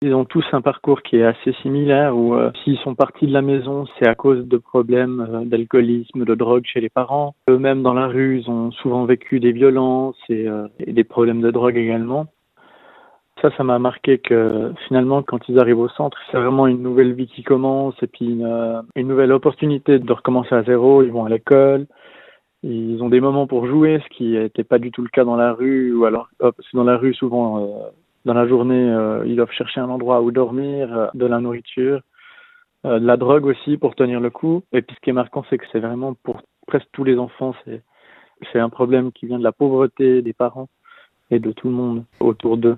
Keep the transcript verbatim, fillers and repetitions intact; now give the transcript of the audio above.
Ils ont tous un parcours qui est assez similaire où euh, s'ils sont partis de la maison, c'est à cause de problèmes euh, d'alcoolisme, de drogue chez les parents. Eux-mêmes dans la rue, ils ont souvent vécu des violences et, euh, et des problèmes de drogue également. Ça, ça m'a marqué que finalement, quand ils arrivent au centre, c'est vraiment une nouvelle vie qui commence et puis une, euh, une nouvelle opportunité de recommencer à zéro. Ils vont à l'école, ils ont des moments pour jouer, ce qui n'était pas du tout le cas dans la rue. Ou alors, hop, c'est dans la rue souvent, euh, dans la journée, euh, ils doivent chercher un endroit où dormir, euh, de la nourriture, euh, de la drogue aussi pour tenir le coup. Et puis ce qui est marquant, c'est que c'est vraiment pour presque tous les enfants, c'est c'est un problème qui vient de la pauvreté des parents et de tout le monde autour d'eux.